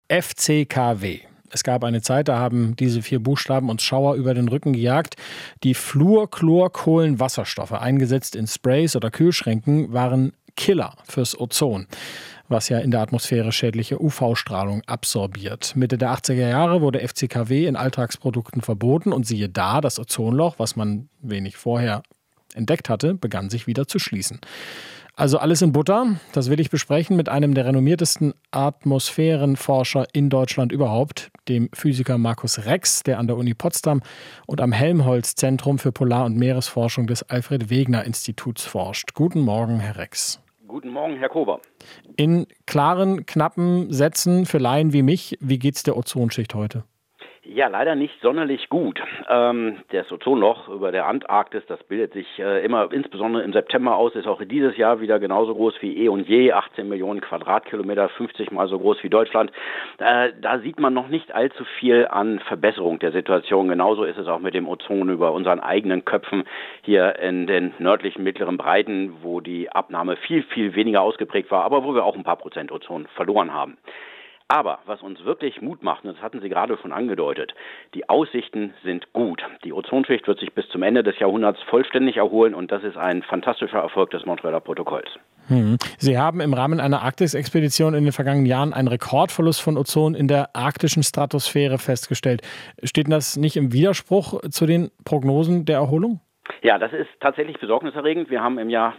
FCKW. Es gab eine Zeit, da haben diese 4 Buchstaben uns Schauer über den Rücken gejagt. Die Fluorchlorkohlenwasserstoffe, eingesetzt in Sprays oder Kühlschränken, waren Killer fürs Ozon, was ja in der Atmosphäre schädliche UV-Strahlung absorbiert. Mitte der 80er Jahre wurde FCKW in Alltagsprodukten verboten und siehe da, das Ozonloch, was man wenig vorher entdeckt hatte, begann sich wieder zu schließen. Also alles in Butter, das will ich besprechen mit einem der renommiertesten Atmosphärenforscher in Deutschland überhaupt, dem Physiker Markus Rex, der an der Uni Potsdam und am Helmholtz-Zentrum für Polar- und Meeresforschung des Alfred-Wegener-Instituts forscht. Guten Morgen, Herr Rex. Guten Morgen, Herr Kober. In klaren, knappen Sätzen für Laien wie mich, wie geht's der Ozonschicht heute? Ja, leider nicht sonderlich gut. Das Ozonloch über der Antarktis, das bildet sich immer insbesondere im September aus, ist auch dieses Jahr wieder genauso groß wie eh und je, 18 Millionen Quadratkilometer, 50 Mal so groß wie Deutschland. Da sieht man noch nicht allzu viel an Verbesserung der Situation. Genauso ist es auch mit dem Ozon über unseren eigenen Köpfen hier in den nördlichen mittleren Breiten, wo die Abnahme viel, viel weniger ausgeprägt war, aber wo wir auch ein paar Prozent Ozon verloren haben. Aber was uns wirklich Mut macht, und das hatten Sie gerade schon angedeutet, die Aussichten sind gut. Die Ozonschicht wird sich bis zum Ende des Jahrhunderts vollständig erholen und das ist ein fantastischer Erfolg des Montrealer Protokolls. Sie haben im Rahmen einer Arktis-Expedition in den vergangenen Jahren einen Rekordverlust von Ozon in der arktischen Stratosphäre festgestellt. Steht das nicht im Widerspruch zu den Prognosen der Erholung? Ja, das ist tatsächlich besorgniserregend. Wir haben im Jahr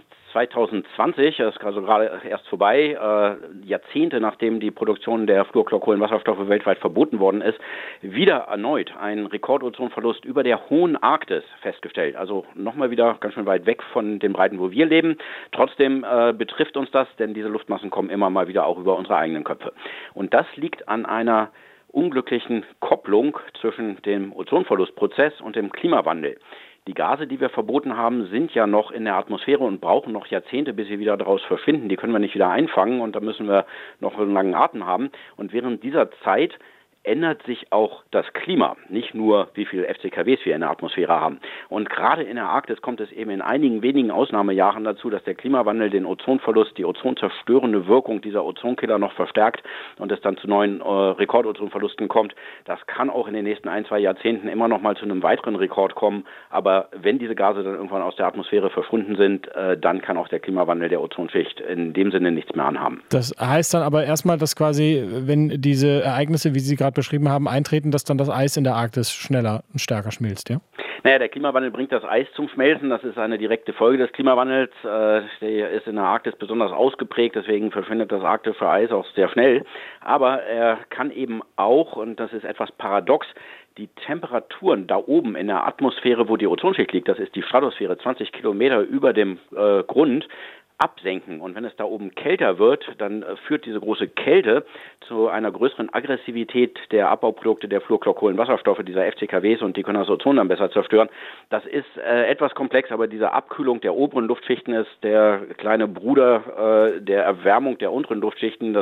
2020, das ist also gerade erst vorbei, Jahrzehnte nachdem die Produktion der Fluorchlorkohlenwasserstoffe weltweit verboten worden ist, wieder erneut einen Rekordozonverlust über der hohen Arktis festgestellt. Also nochmal wieder ganz schön weit weg von den Breiten, wo wir leben. Trotzdem betrifft uns das, denn diese Luftmassen kommen immer mal wieder auch über unsere eigenen Köpfe. Und das liegt an einer unglücklichen Kopplung zwischen dem Ozonverlustprozess und dem Klimawandel. Die Gase, die wir verboten haben, sind ja noch in der Atmosphäre und brauchen noch Jahrzehnte, bis sie wieder daraus verschwinden. Die können wir nicht wieder einfangen und da müssen wir noch einen langen Atem haben. Und während dieser Zeit ändert sich auch das Klima, nicht nur wie viele FCKWs wir in der Atmosphäre haben. Und gerade in der Arktis kommt es eben in einigen wenigen Ausnahmejahren dazu, dass der Klimawandel den Ozonverlust, die ozonzerstörende Wirkung dieser Ozonkiller noch verstärkt und es dann zu neuen Rekordozonverlusten kommt. Das kann auch in den nächsten 1-2 Jahrzehnten immer noch mal zu einem weiteren Rekord kommen. Aber wenn diese Gase dann irgendwann aus der Atmosphäre verschwunden sind, dann kann auch der Klimawandel der Ozonschicht in dem Sinne nichts mehr anhaben. Das heißt dann aber erstmal, dass quasi, wenn diese Ereignisse, wie Sie gerade beschrieben haben, eintreten, dass dann das Eis in der Arktis schneller und stärker schmilzt, ja? Naja, der Klimawandel bringt das Eis zum Schmelzen. Das ist eine direkte Folge des Klimawandels. Der ist in der Arktis besonders ausgeprägt, deswegen verschwindet das arktische Eis auch sehr schnell. Aber er kann eben auch, und das ist etwas paradox, die Temperaturen da oben in der Atmosphäre, wo die Ozonschicht liegt, das ist die Stratosphäre, 20 Kilometer über dem Grund, absenken. Und wenn es da oben kälter wird, dann führt diese große Kälte zu einer größeren Aggressivität der Abbauprodukte der Fluorchlorkohlenwasserstoffe, dieser FCKWs, und die können das Ozon dann besser zerstören. Das ist etwas komplex, aber diese Abkühlung der oberen Luftschichten ist der kleine Bruder der Erwärmung der unteren Luftschichten.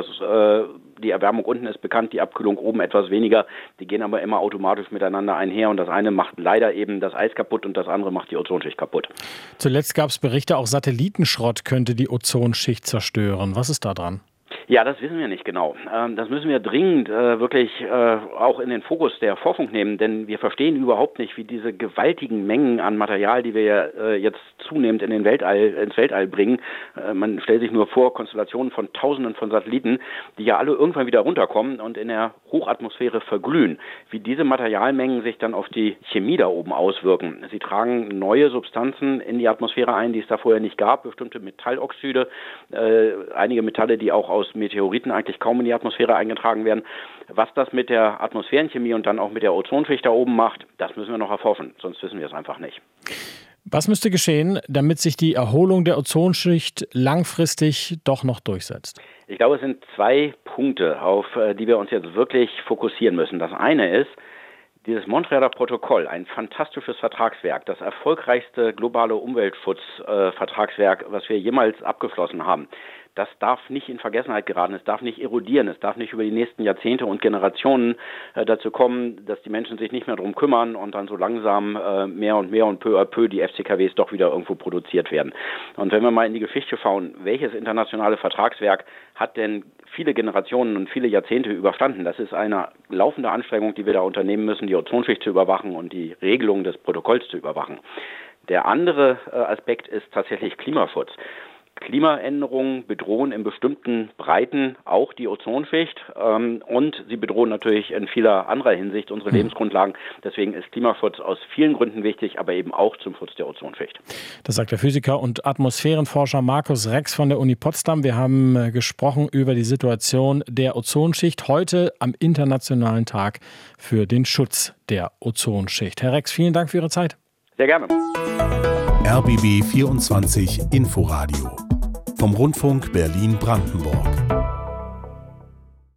Die Erwärmung unten ist bekannt, die Abkühlung oben etwas weniger. Die gehen aber immer automatisch miteinander einher und das eine macht leider eben das Eis kaputt und das andere macht die Ozonschicht kaputt. Zuletzt gab es Berichte, auch Satellitenschrott könnte die Ozonschicht zerstören. Was ist da dran? Ja, das wissen wir nicht genau. Das müssen wir dringend wirklich auch in den Fokus der Forschung nehmen, denn wir verstehen überhaupt nicht, wie diese gewaltigen Mengen an Material, die wir ja jetzt zunehmend ins Weltall bringen. Man stellt sich nur vor, Konstellationen von Tausenden von Satelliten, die ja alle irgendwann wieder runterkommen und in der Hochatmosphäre verglühen. Wie diese Materialmengen sich dann auf die Chemie da oben auswirken. Sie tragen neue Substanzen in die Atmosphäre ein, die es da vorher nicht gab, bestimmte Metalloxide, einige Metalle, die auch aus Meteoriten eigentlich kaum in die Atmosphäre eingetragen werden. Was das mit der Atmosphärenchemie und dann auch mit der Ozonschicht da oben macht, das müssen wir noch erforschen, sonst wissen wir es einfach nicht. Was müsste geschehen, damit sich die Erholung der Ozonschicht langfristig doch noch durchsetzt? Ich glaube, es sind 2 Punkte, auf die wir uns jetzt wirklich fokussieren müssen. Das eine ist, dieses Montrealer Protokoll, ein fantastisches Vertragswerk, das erfolgreichste globale Umweltschutzvertragswerk, was wir jemals abgeschlossen haben. Das darf nicht in Vergessenheit geraten, es darf nicht erodieren, es darf nicht über die nächsten Jahrzehnte und Generationen dazu kommen, dass die Menschen sich nicht mehr darum kümmern und dann so langsam mehr und peu à peu die FCKWs doch wieder irgendwo produziert werden. Und wenn wir mal in die Geschichte schauen, welches internationale Vertragswerk hat denn viele Generationen und viele Jahrzehnte überstanden. Das ist eine laufende Anstrengung, die wir da unternehmen müssen, die Ozonschicht zu überwachen und die Regelung des Protokolls zu überwachen. Der andere Aspekt ist tatsächlich Klimaschutz. Klimaänderungen bedrohen in bestimmten Breiten auch die Ozonschicht und sie bedrohen natürlich in vieler anderer Hinsicht unsere Lebensgrundlagen. Deswegen ist Klimaschutz aus vielen Gründen wichtig, aber eben auch zum Schutz der Ozonschicht. Das sagt der Physiker und Atmosphärenforscher Markus Rex von der Uni Potsdam. Wir haben gesprochen über die Situation der Ozonschicht heute am Internationalen Tag für den Schutz der Ozonschicht. Herr Rex, vielen Dank für Ihre Zeit. Sehr gerne. RBB 24 Inforadio vom Rundfunk Berlin-Brandenburg.